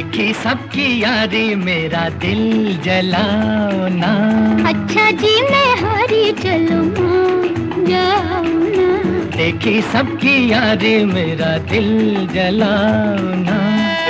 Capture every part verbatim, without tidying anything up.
देखी सबकी यारी मेरा दिल जलाओ ना। अच्छा जी मैं हारी चलूं जाओ ना। देखी सबकी यारी मेरा दिल जलाओ ना।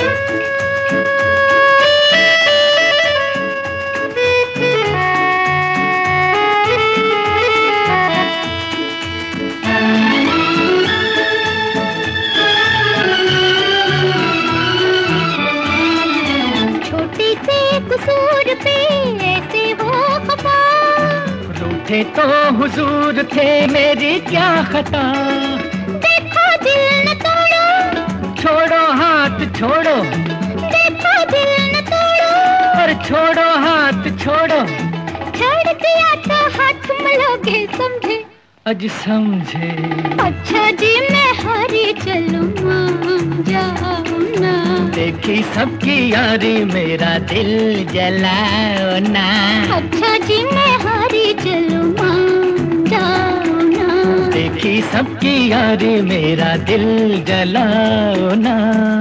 छोटी से कसूर पे ऐसे हो खफा। रूठे तो हुजूर थे मेरी क्या खता। देखो दिल न तोड़ो, छोड़ो हाथ छोड़ो। देखो दिल न तोड़ो, और छोड़ो हाथ छोड़ो। छोड़ दिया तो हाथ मलोगे समझे। अज समझे। अच्छा जी मैं हारी चलूं जाओ ना। देखी सबकी यारी मेरा दिल जलाओ ना। अच्छा जी मैं हारी चलूं जाओ ना। देखी सबकी यारी मेरा दिल जलाओ ना।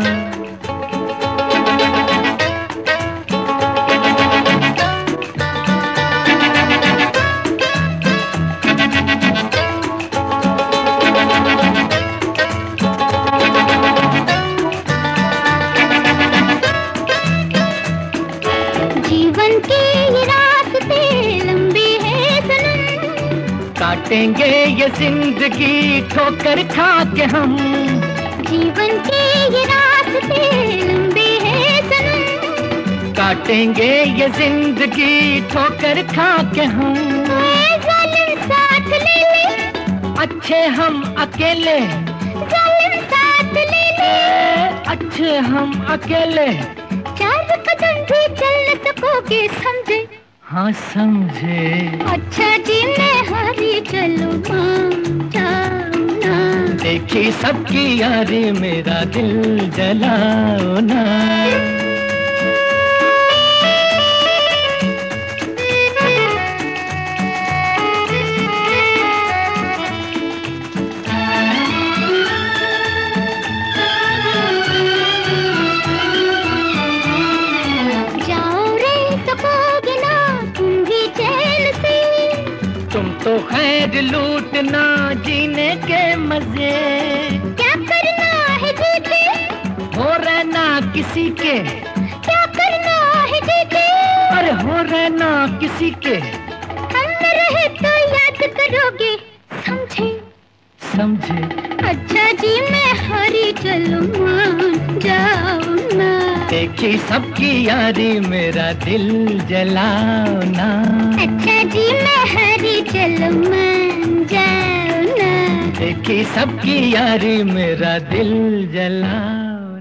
जीवन के ये रास्ते लंबे हैं सनम। काटेंगे ये जिंदगी ठोकर खा के हम। जीवन के ये रास्ते लंबे हैं सनम। काटेंगे ये जिंदगी ठोकर खा के हम। ऐ जालिम साथ ले ले, अच्छे हम अकेले। जालिम साथ ले ले, अच्छे हम अकेले। चार कदम भी चल न सकोगे समझे। हाँ समझे। अच्छा जी मैं हारी चलूं जाओ ना। देखी सबकी यारी मेरा दिल जलाओ ना। तुम तो खैर लूटना जीने के मजे। क्या करना है जीते, हो रहना किसी के। क्या करना है जीते, अरे हो रहना किसी के। हम न रहे तो याद करोगे समझे। समझे। अच्छा जी मैं हारी चलूं जाओ ना। देखी सबकी यारी मेरा दिल जलाओ ना। अच्छा जी मैं हारी चलूं जाओ ना। देखी सबकी यारी मेरा दिल जलाओ